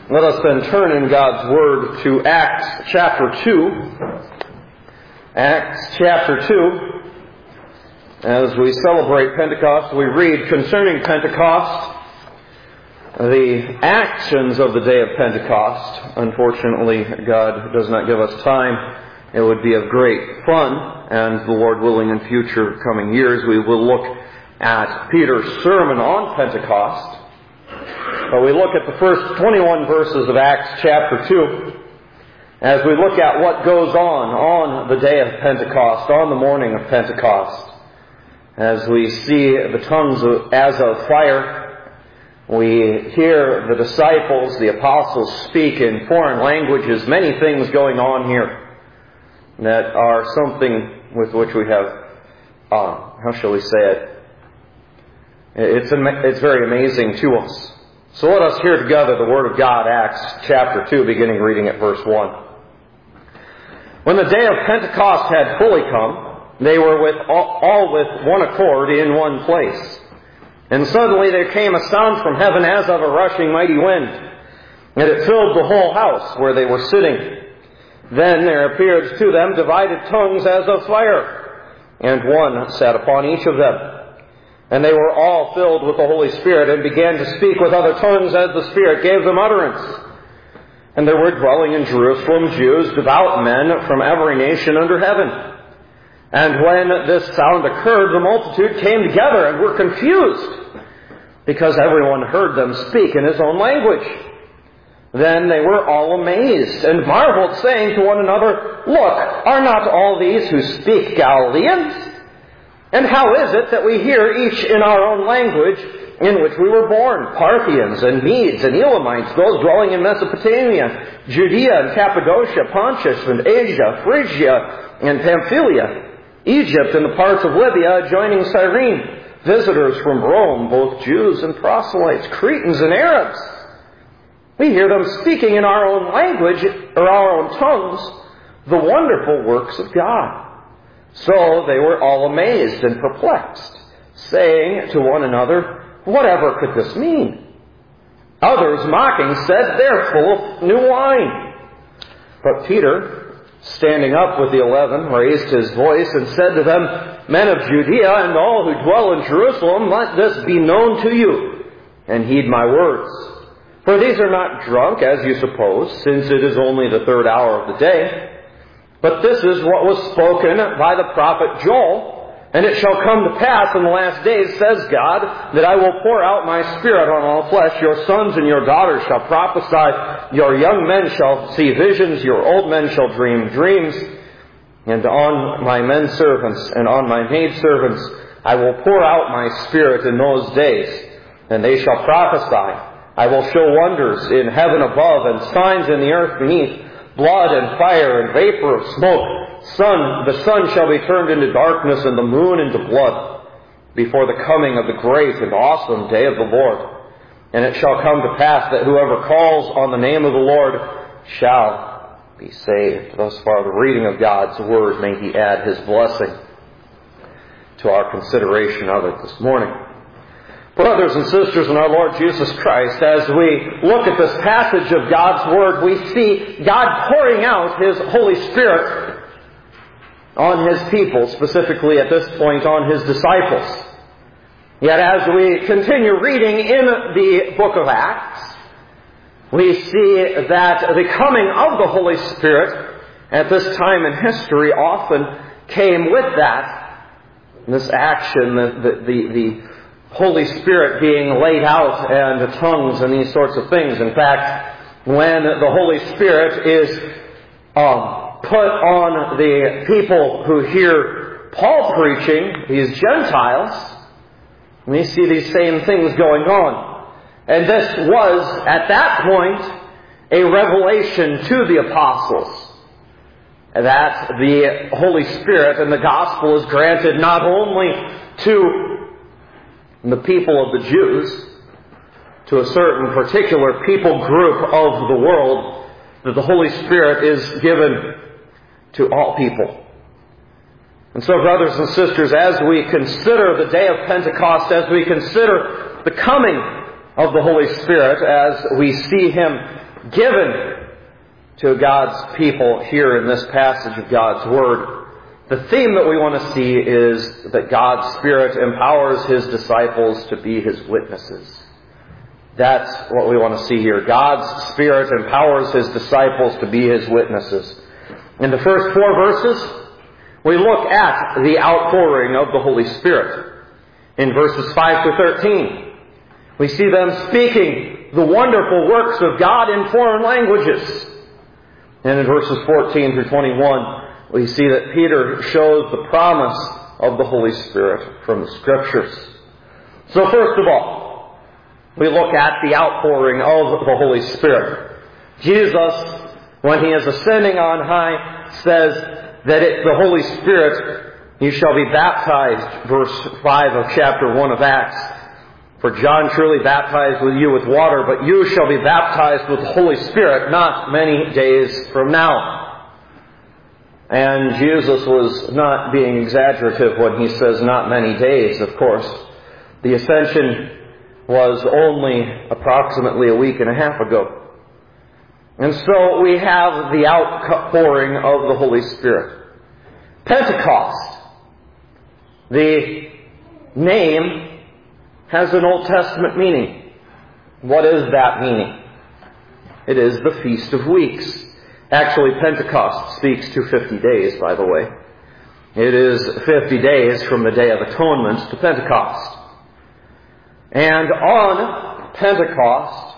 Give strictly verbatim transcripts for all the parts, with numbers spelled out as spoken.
Let us then turn in God's Word to Acts chapter two. Acts chapter two. As we celebrate Pentecost, we read concerning Pentecost, the actions of the day of Pentecost. Unfortunately, God does not give us time. It would be of great fun, and the Lord willing in future coming years, we will look at Peter's sermon on Pentecost. But we look at the first twenty-one verses of Acts chapter two as we look at what goes on on the day of Pentecost, on the morning of Pentecost. As we see the tongues of, as of fire, we hear the disciples, the apostles, speak in foreign languages, many things going on here that are something with which we have, uh, how shall we say it? It's, it's very amazing to us. So let us hear together the Word of God, Acts chapter two, beginning reading at verse one. When the day of Pentecost had fully come, they were with all, all with one accord in one place. And suddenly there came a sound from heaven as of a rushing mighty wind, and it filled the whole house where they were sitting. Then there appeared to them divided tongues as of fire, and one sat upon each of them. And they were all filled with the Holy Spirit and began to speak with other tongues as the Spirit gave them utterance. And there were dwelling in Jerusalem Jews, devout men from every nation under heaven. And when this sound occurred, the multitude came together and were confused, because everyone heard them speak in his own language. Then they were all amazed and marveled, saying to one another, "Look, are not all these who speak Galileans? And how is it that we hear each in our own language in which we were born? Parthians and Medes and Elamites, those dwelling in Mesopotamia, Judea and Cappadocia, Pontus and Asia, Phrygia and Pamphylia, Egypt and the parts of Libya adjoining Cyrene, visitors from Rome, both Jews and proselytes, Cretans and Arabs. We hear them speaking in our own language, or our own tongues, the wonderful works of God." So they were all amazed and perplexed, saying to one another, "Whatever could this mean?" Others, mocking, said, "They're full of new wine." But Peter, standing up with the eleven, raised his voice and said to them, "Men of Judea and all who dwell in Jerusalem, let this be known to you, and heed my words. For these are not drunk, as you suppose, since it is only the third hour of the day. But this is what was spoken by the prophet Joel. And it shall come to pass in the last days, says God, that I will pour out my Spirit on all flesh. Your sons and your daughters shall prophesy. Your young men shall see visions. Your old men shall dream dreams. And on my men servants and on my maid servants I will pour out my Spirit in those days. And they shall prophesy. I will show wonders in heaven above and signs in the earth beneath, blood and fire and vapor of smoke. Sun, the sun shall be turned into darkness and the moon into blood before the coming of the great and awesome day of the Lord. And it shall come to pass that whoever calls on the name of the Lord shall be saved." Thus far the reading of God's Word. May He add His blessing to our consideration of it this morning. Brothers and sisters in our Lord Jesus Christ, as we look at this passage of God's Word, we see God pouring out His Holy Spirit on His people, specifically at this point on His disciples. Yet as we continue reading in the book of Acts, we see that the coming of the Holy Spirit at this time in history often came with that, this action, the, the, the, the Holy Spirit being laid out and the tongues and these sorts of things. In fact, when the Holy Spirit is um, put on the people who hear Paul preaching, these Gentiles, we see these same things going on. And this was, at that point, a revelation to the apostles that the Holy Spirit and the gospel is granted not only to the people of the Jews, to a certain particular people group of the world, that the Holy Spirit is given to all people. And so, brothers and sisters, as we consider the day of Pentecost, as we consider the coming of the Holy Spirit, as we see Him given to God's people here in this passage of God's Word. The theme that we want to see is that God's Spirit empowers His disciples to be His witnesses. That's what we want to see here. God's Spirit empowers His disciples to be His witnesses. In the first four verses, we look at the outpouring of the Holy Spirit. In verses five to thirteen, we see them speaking the wonderful works of God in foreign languages. And in verses fourteen through twenty-one, we see that Peter shows the promise of the Holy Spirit from the Scriptures. So first of all, we look at the outpouring of the Holy Spirit. Jesus, when He is ascending on high, says that it, the Holy Spirit, you shall be baptized, verse five of chapter one of Acts. For John truly baptized with you with water, but you shall be baptized with the Holy Spirit not many days from now. And Jesus was not being exaggerative when He says not many days, of course. The ascension was only approximately a week and a half ago. And so we have the outpouring of the Holy Spirit. Pentecost. The name has an Old Testament meaning. What is that meaning? It is the Feast of Weeks. Actually, Pentecost speaks to fifty days, by the way. It is fifty days from the Day of Atonement to Pentecost. And on Pentecost,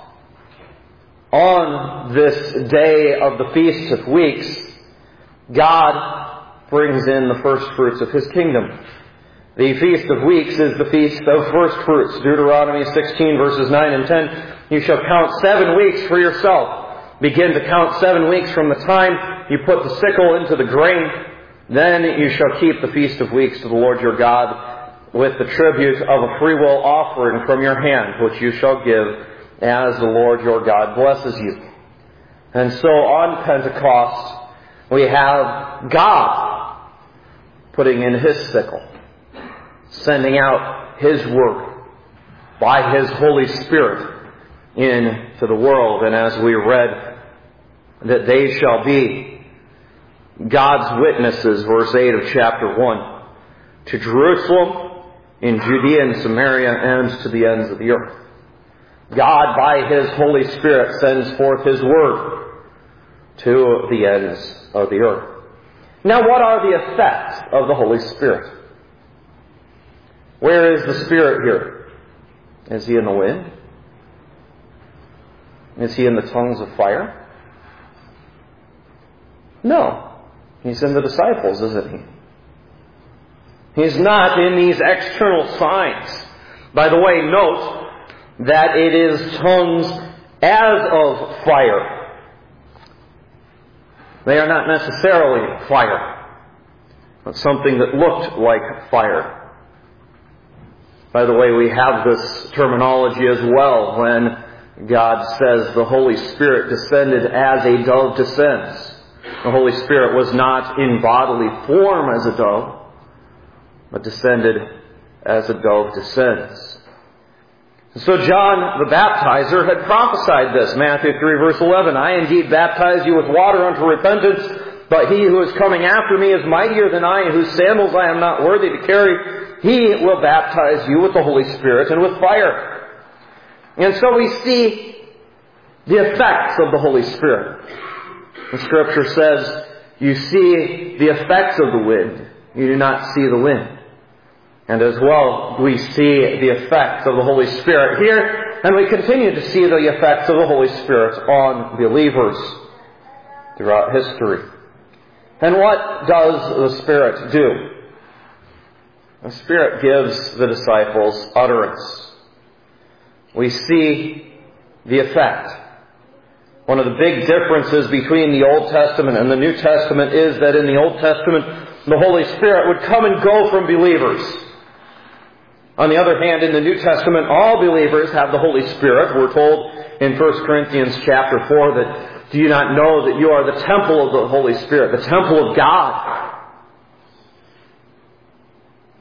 on this day of the Feast of Weeks, God brings in the first fruits of His kingdom. The Feast of Weeks is the Feast of First Fruits. Deuteronomy sixteen, verses nine and ten. You shall count seven weeks for yourself. Begin to count seven weeks from the time you put the sickle into the grain. Then you shall keep the Feast of Weeks to the Lord your God with the tribute of a freewill offering from your hand, which you shall give as the Lord your God blesses you. And so on Pentecost, we have God putting in His sickle, sending out His Word by His Holy Spirit into the world. And as we read, that they shall be God's witnesses, verse eight of chapter one, to Jerusalem, in Judea and Samaria, and to the ends of the earth. God, by His Holy Spirit, sends forth His Word to the ends of the earth. Now, what are the effects of the Holy Spirit? Where is the Spirit here? Is He in the wind? Is He in the tongues of fire? No. He's in the disciples, isn't He? He's not in these external signs. By the way, note that it is tongues as of fire. They are not necessarily fire, but something that looked like fire. By the way, we have this terminology as well when God says the Holy Spirit descended as a dove descends. The Holy Spirit was not in bodily form as a dove, but descended as a dove descends. So John the Baptizer had prophesied this. Matthew three, verse eleven, I indeed baptize you with water unto repentance, but He who is coming after me is mightier than I, and whose sandals I am not worthy to carry. He will baptize you with the Holy Spirit and with fire. And so we see the effects of the Holy Spirit. The Scripture says, you see the effects of the wind. You do not see the wind. And as well, we see the effects of the Holy Spirit here, and we continue to see the effects of the Holy Spirit on believers throughout history. And what does the Spirit do? The Spirit gives the disciples utterance. We see the effect. One of the big differences between the Old Testament and the New Testament is that in the Old Testament, the Holy Spirit would come and go from believers. On the other hand, in the New Testament, all believers have the Holy Spirit. We're told in First Corinthians chapter four that, do you not know that you are the temple of the Holy Spirit, the temple of God?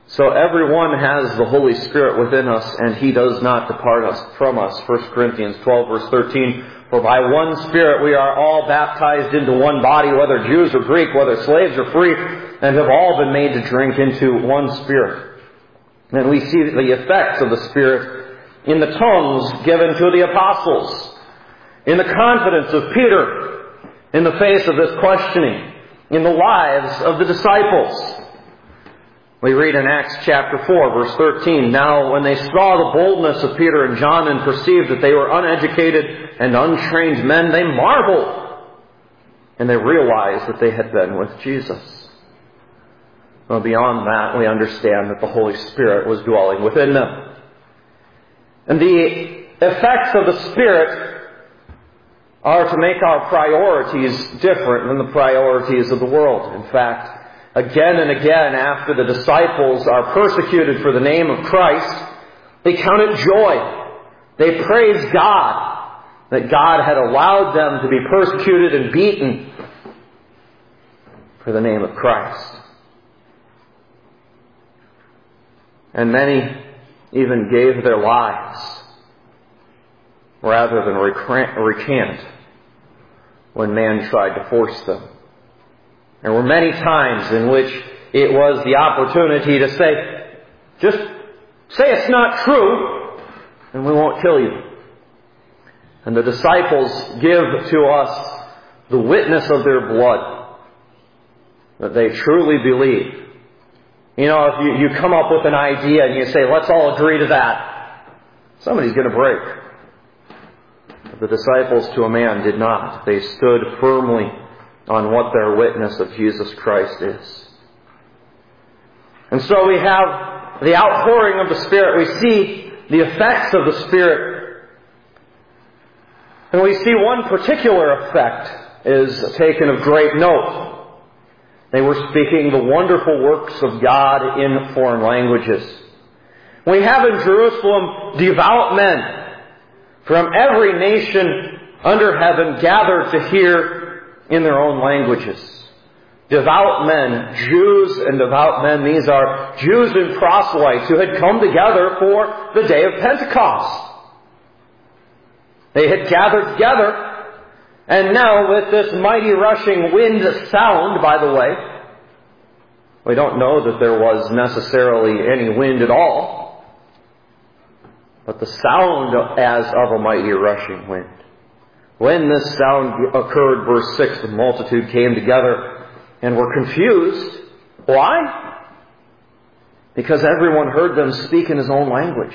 So everyone has the Holy Spirit within us, and He does not depart us from us. First Corinthians twelve, verse thirteen, for by one Spirit we are all baptized into one body, whether Jews or Greek, whether slaves or free, and have all been made to drink into one Spirit. And we see the effects of the Spirit in the tongues given to the apostles, in the confidence of Peter in the face of this questioning, in the lives of the disciples. We read in Acts chapter four, verse thirteen, now when they saw the boldness of Peter and John and perceived that they were uneducated and untrained men, they marveled, and they realized that they had been with Jesus. Well, beyond that, we understand that the Holy Spirit was dwelling within them. And the effects of the Spirit are to make our priorities different than the priorities of the world. In fact, again and again, after the disciples are persecuted for the name of Christ, they count it joy. They praise God that God had allowed them to be persecuted and beaten for the name of Christ. And many even gave their lives rather than recant when man tried to force them. There were many times in which it was the opportunity to say, just say it's not true, and we won't kill you. And the disciples give to us the witness of their blood, that they truly believe. You know, if you, you come up with an idea and you say, let's all agree to that, somebody's going to break. But the disciples to a man did not. They stood firmly on what their witness of Jesus Christ is. And so we have the outpouring of the Spirit. We see the effects of the Spirit. And we see one particular effect is taken of great note. They were speaking the wonderful works of God in foreign languages. We have in Jerusalem devout men from every nation under heaven gathered to hear in their own languages. Devout men, Jews and devout men, these are Jews and proselytes who had come together for the day of Pentecost. They had gathered together, and now with this mighty rushing wind sound, by the way, we don't know that there was necessarily any wind at all, but the sound as of a mighty rushing wind. When this sound occurred, verse six, the multitude came together and were confused. Why? Because everyone heard them speak in his own language.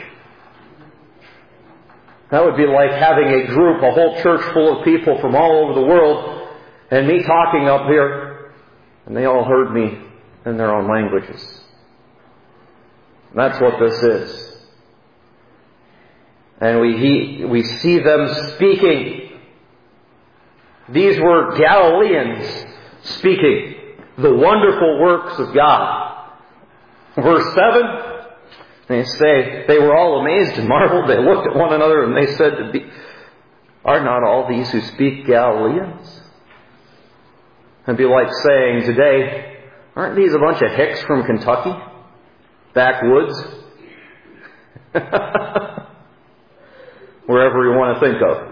That would be like having a group, a whole church full of people from all over the world, and me talking up here, and they all heard me in their own languages. That's what this is. And we, he, we see them speaking. These were Galileans speaking the wonderful works of God. Verse seven, they say, they were all amazed and marveled. They looked at one another and they said to be, are not all these who speak Galileans? It'd be like saying today, aren't these a bunch of hicks from Kentucky? Backwoods? Wherever you want to think of.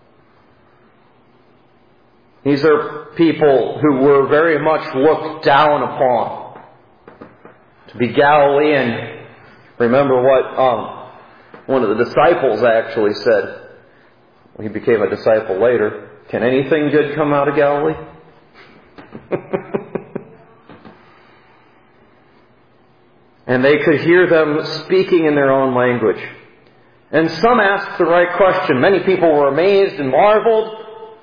These are people who were very much looked down upon. To be Galilean, remember what um, one of the disciples actually said. He became a disciple later. Can anything good come out of Galilee? And they could hear them speaking in their own language. And some asked the right question. Many people were amazed and marveled.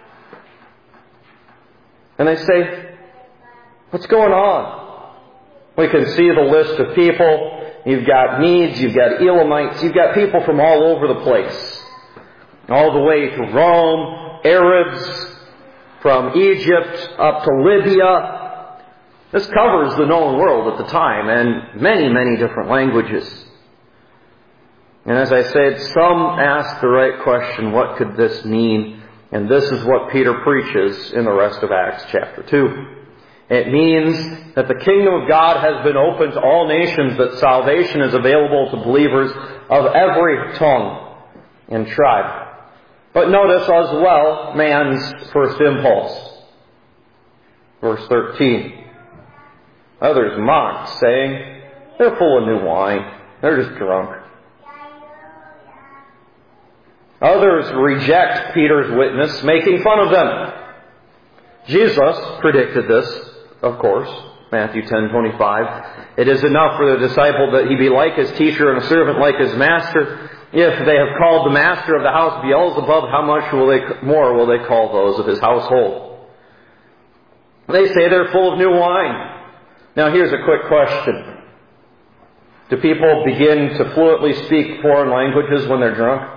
And they say, what's going on? We can see the list of people. You've got Medes, you've got Elamites, you've got people from all over the place. All the way to Rome, Arabs, from Egypt up to Libya. This covers the known world at the time, and many, many different languages. And as I said, some asked the right question, what could this mean? And this is what Peter preaches in the rest of Acts chapter two. It means that the kingdom of God has been opened to all nations, that salvation is available to believers of every tongue and tribe. But notice as well man's first impulse. Verse thirteen. Others mocked, saying, they're full of new wine. They're just drunk. Others reject Peter's witness, making fun of them. Jesus predicted this, of course, Matthew ten twenty-five. It is enough for the disciple that he be like his teacher and a servant like his master. If they have called the master of the house Beelzebub, how much will they, more will they call those of his household? They say they're full of new wine. Now here's a quick question. Do people begin to fluently speak foreign languages when they're drunk?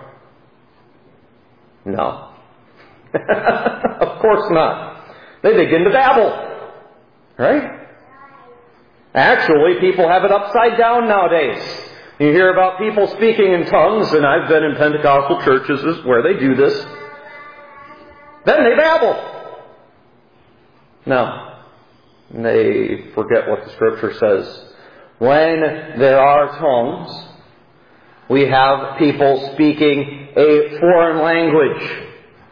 No. Of course not. They begin to babble. Right? Actually, people have it upside down nowadays. You hear about people speaking in tongues, and I've been in Pentecostal churches where they do this. Then they babble. No. They forget what the Scripture says. When there are tongues, we have people speaking a foreign language.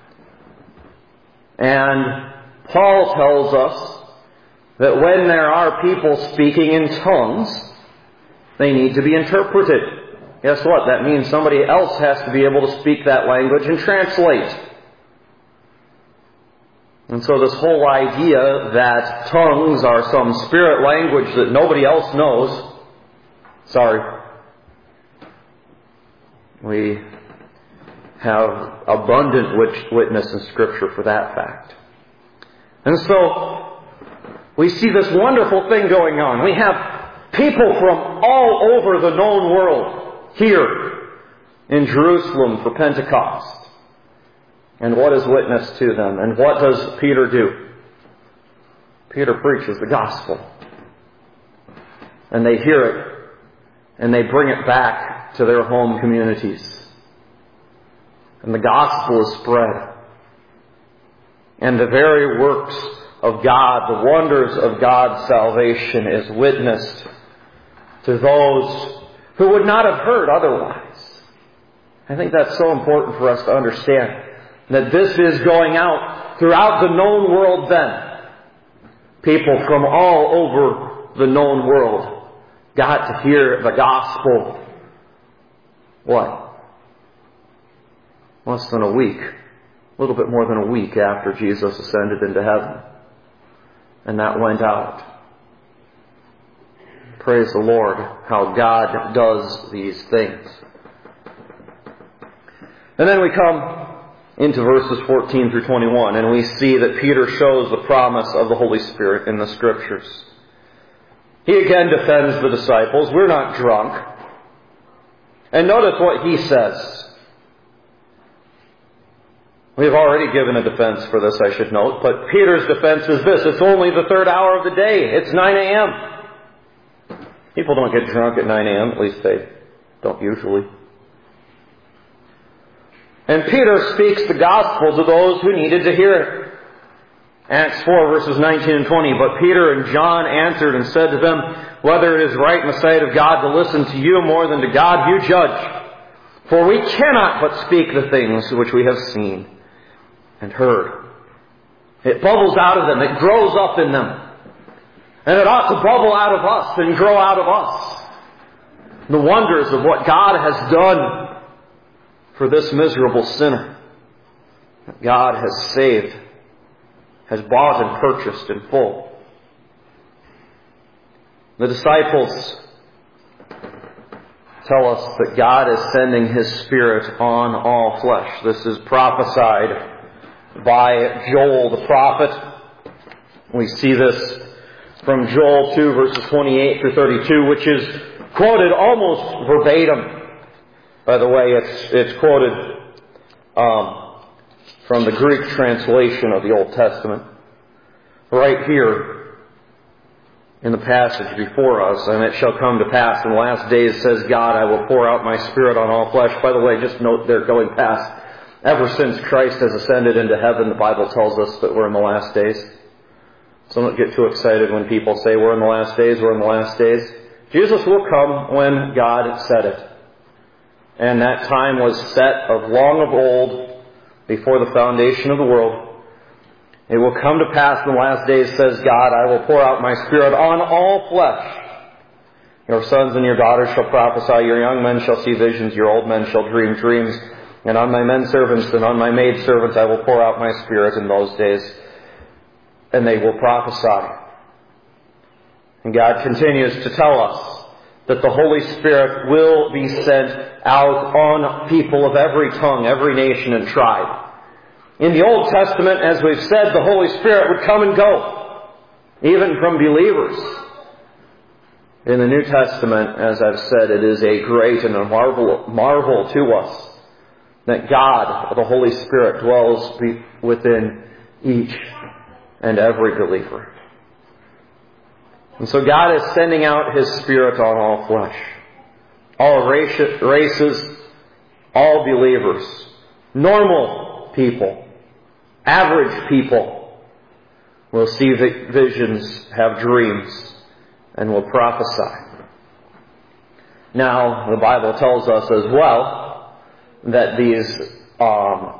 And Paul tells us that when there are people speaking in tongues, they need to be interpreted. Guess what? That means somebody else has to be able to speak that language and translate. And so this whole idea that tongues are some spirit language that nobody else knows, sorry. We have abundant witness in Scripture for that fact. And so we see this wonderful thing going on. We have people from all over the known world here in Jerusalem for Pentecost. And what is witness to them? And what does Peter do? Peter preaches the gospel. And they hear it. And they bring it back to their home communities. And the gospel is spread. And the very works of God, the wonders of God's salvation is witnessed to those who would not have heard otherwise. I think that's so important for us to understand. That this is going out throughout the known world then. People from all over the known world got to hear the gospel. What? Less than a week. A little bit more than a week after Jesus ascended into heaven. And that went out. Praise the Lord, how God does these things. And then we come into verses fourteen through twenty-one, and we see that Peter shows the promise of the Holy Spirit in the Scriptures. He again defends the disciples. We're not drunk. And notice what he says. We've already given a defense for this, I should note, but Peter's defense is this. It's only the third hour of the day. It's nine a.m. People don't get drunk at nine a.m., at least they don't usually. And Peter speaks the gospel to those who needed to hear it. Acts four verses nineteen and twenty. But Peter and John answered and said to them, whether it is right in the sight of God to listen to you more than to God, you judge. For we cannot but speak the things which we have seen and heard. It bubbles out of them. It grows up in them. And it ought to bubble out of us and grow out of us. The wonders of what God has done for this miserable sinner that God has saved, has bought and purchased in full. The disciples tell us that God is sending His Spirit on all flesh. This is prophesied by Joel the prophet. We see this from Joel two verses twenty-eight through thirty-two, which is quoted almost verbatim. By the way, it's it's quoted um, from the Greek translation of the Old Testament. Right here in the passage before us, and it shall come to pass in the last days, says God, I will pour out my Spirit on all flesh. By the way, just note they're going past. Ever since Christ has ascended into heaven, the Bible tells us that we're in the last days. So don't get too excited when people say we're in the last days, we're in the last days. Jesus will come when God said it. And that time was set of long of old, before the foundation of the world. It will come to pass in the last days, says God, I will pour out my Spirit on all flesh. Your sons and your daughters shall prophesy, your young men shall see visions, your old men shall dream dreams. And on my men servants and on my maid servants I will pour out my Spirit in those days, and they will prophesy. And God continues to tell us that the Holy Spirit will be sent out on people of every tongue, every nation and tribe. In the Old Testament, as we've said, the Holy Spirit would come and go, even from believers. In the New Testament, as I've said, it is a great and a marvel, marvel to us that God, the Holy Spirit, dwells within each and every believer. And so God is sending out His Spirit on all flesh. All races, all believers, normal people, average people will see visions, have dreams, and will prophesy. Now, the Bible tells us as well that these um,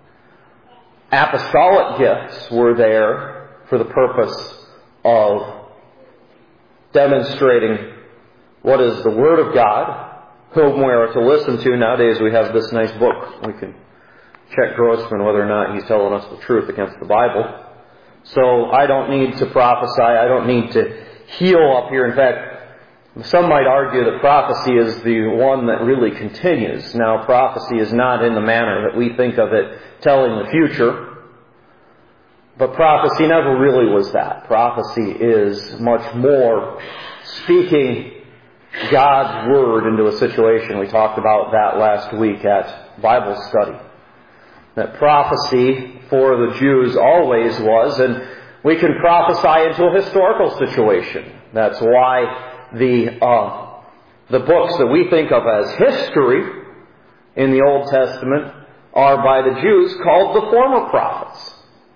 apostolic gifts were there for the purpose of demonstrating what is the Word of God, whom we are to listen to. Nowadays we have this nice book. We can check Grossman whether or not he's telling us the truth against the Bible. So I don't need to prophesy. I don't need to heal up here. In fact, some might argue that prophecy is the one that really continues. Now, prophecy is not in the manner that we think of it, telling the future. But prophecy never really was that. Prophecy is much more speaking God's Word into a situation. We talked about that last week at Bible study. That prophecy for the Jews always was, and we can prophesy into a historical situation. That's why the uh, the books that we think of as history in the Old Testament are by the Jews called the former prophets.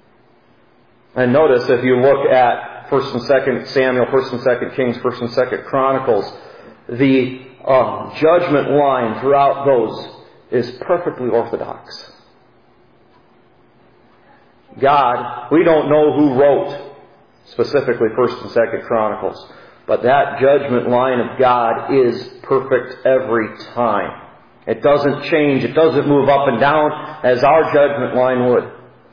And notice if you look at First and Second Samuel, First and Second Kings, First and Second Chronicles, the uh, judgment line throughout those is perfectly orthodox. God, we don't know who wrote specifically First and Second Chronicles, but that judgment line of God is perfect every time. It doesn't change. It doesn't move up and down as our judgment line would.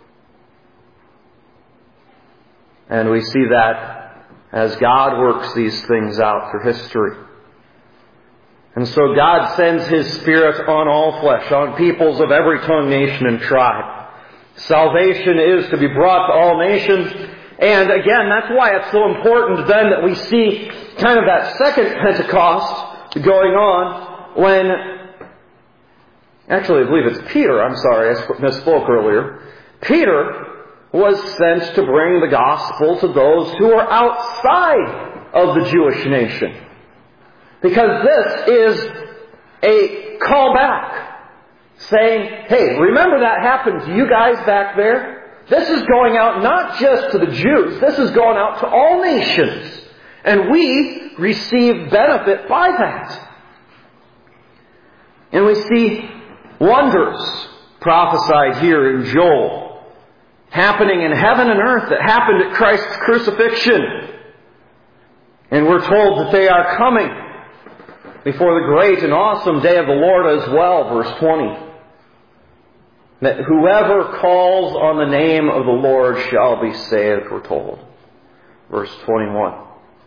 And we see that as God works these things out through history. And so God sends His Spirit on all flesh, on peoples of every tongue, nation, and tribe. Salvation is to be brought to all nations. And again, that's why it's so important then that we see kind of that second Pentecost going on when, actually I believe it's Peter, I'm sorry, I misspoke earlier. Peter was sent to bring the gospel to those who are outside of the Jewish nation. Because this is a callback, saying, hey, remember that happened to you guys back there? This is going out not just to the Jews, this is going out to all nations. And we receive benefit by that. And we see wonders prophesied here in Joel, happening in heaven and earth that happened at Christ's crucifixion. And we're told that they are coming before the great and awesome day of the Lord as well, verse twenty. That whoever calls on the name of the Lord shall be saved, we're told. Verse twenty-one.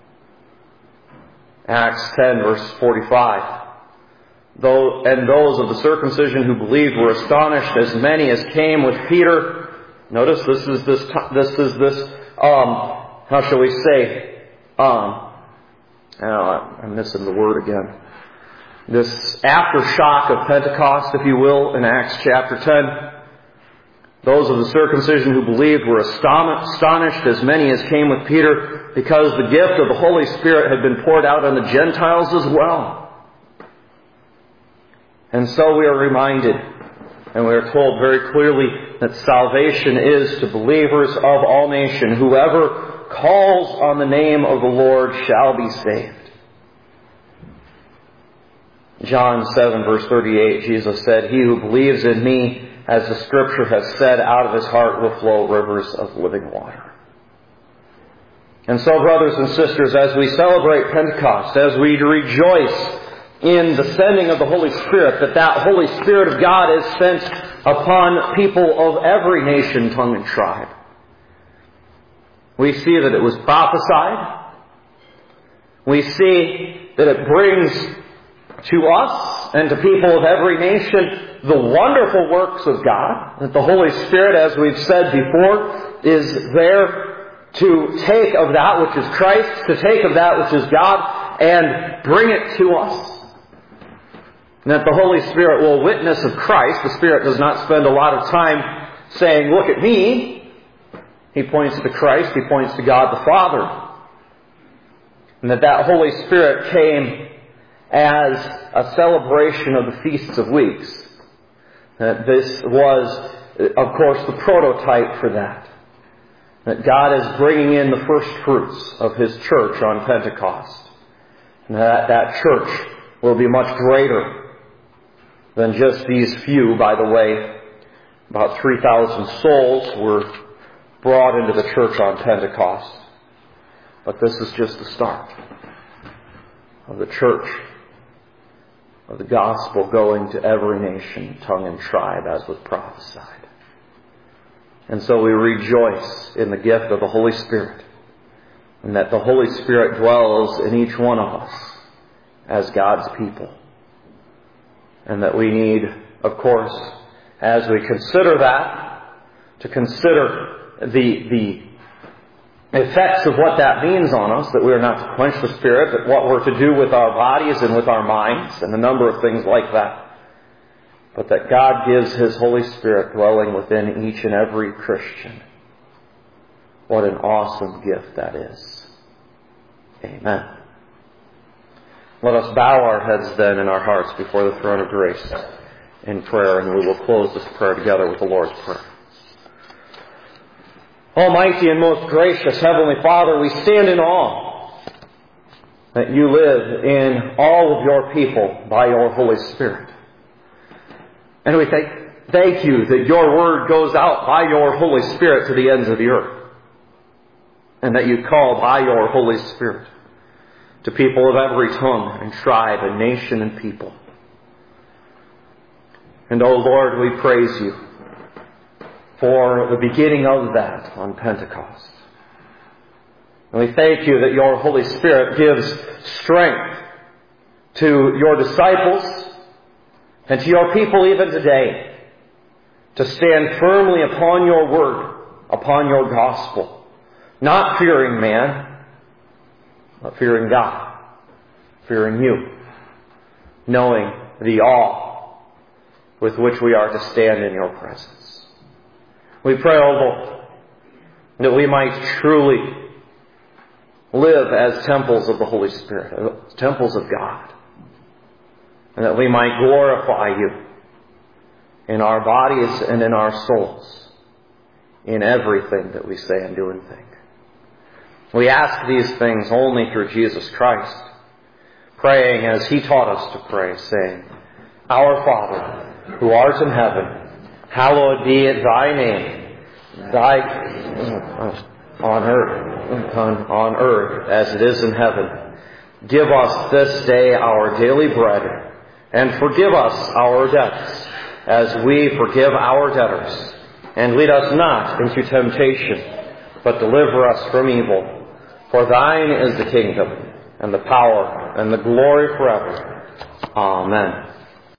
Acts ten, verse forty-five. Though, and those of the circumcision who believed were astonished, as many as came with Peter. Notice this is this, this is this, um, how shall we say, um, oh, I'm missing the word again. This aftershock of Pentecost, if you will, in Acts chapter ten. Those of the circumcision who believed were astonished, as many as came with Peter, because the gift of the Holy Spirit had been poured out on the Gentiles as well. And so we are reminded, and we are told very clearly, that salvation is to believers of all nations. Whoever calls on the name of the Lord shall be saved. John seven verse thirty-eight, Jesus said, He who believes in me, as the Scripture has said, out of his heart will flow rivers of living water. And so, brothers and sisters, as we celebrate Pentecost, as we rejoice in the sending of the Holy Spirit, that that Holy Spirit of God is sent upon people of every nation, tongue, and tribe. We see that it was prophesied. We see that it brings to us and to people of every nation the wonderful works of God, that the Holy Spirit, as we've said before, is there to take of that which is Christ, to take of that which is God, and bring it to us. And that the Holy Spirit will witness of Christ. The Spirit does not spend a lot of time saying, look at me. He points to Christ. He points to God the Father. And that that Holy Spirit came as a celebration of the Feasts of Weeks. That this was, of course, the prototype for that. That God is bringing in the first fruits of His church on Pentecost. And that that church will be much greater than just these few. By the way, about three thousand souls were brought into the church on Pentecost. But this is just the start of the church, of the gospel going to every nation, tongue, and tribe, as was prophesied. And so we rejoice in the gift of the Holy Spirit, and that the Holy Spirit dwells in each one of us as God's people. And that we need, of course, as we consider that, to consider the, the effects of what that means on us, that we are not to quench the Spirit, but what we're to do with our bodies and with our minds, and a number of things like that. But that God gives His Holy Spirit dwelling within each and every Christian. What an awesome gift that is. Amen. Let us bow our heads then in our hearts before the throne of grace in prayer, and we will close this prayer together with the Lord's Prayer. Almighty and most gracious Heavenly Father, we stand in awe that You live in all of Your people by Your Holy Spirit. And we thank, thank You that Your Word goes out by Your Holy Spirit to the ends of the earth. And that You call by Your Holy Spirit to people of every tongue and tribe and nation and people. And, O Lord, we praise You for the beginning of that on Pentecost. And we thank You that Your Holy Spirit gives strength to Your disciples and to Your people even today to stand firmly upon Your word, upon Your gospel, not fearing man, but fearing God, fearing You, knowing the awe with which we are to stand in Your presence. We pray, O Lord, that we might truly live as temples of the Holy Spirit, temples of God, and that we might glorify You in our bodies and in our souls, in everything that we say and do and think. We ask these things only through Jesus Christ, praying as He taught us to pray, saying, Our Father, who art in heaven, hallowed be Thy name. Thy on earth, on, on earth as it is in heaven. Give us this day our daily bread, and forgive us our debts, as we forgive our debtors. And lead us not into temptation, but deliver us from evil. For Thine is the kingdom, and the power, and the glory forever. Amen.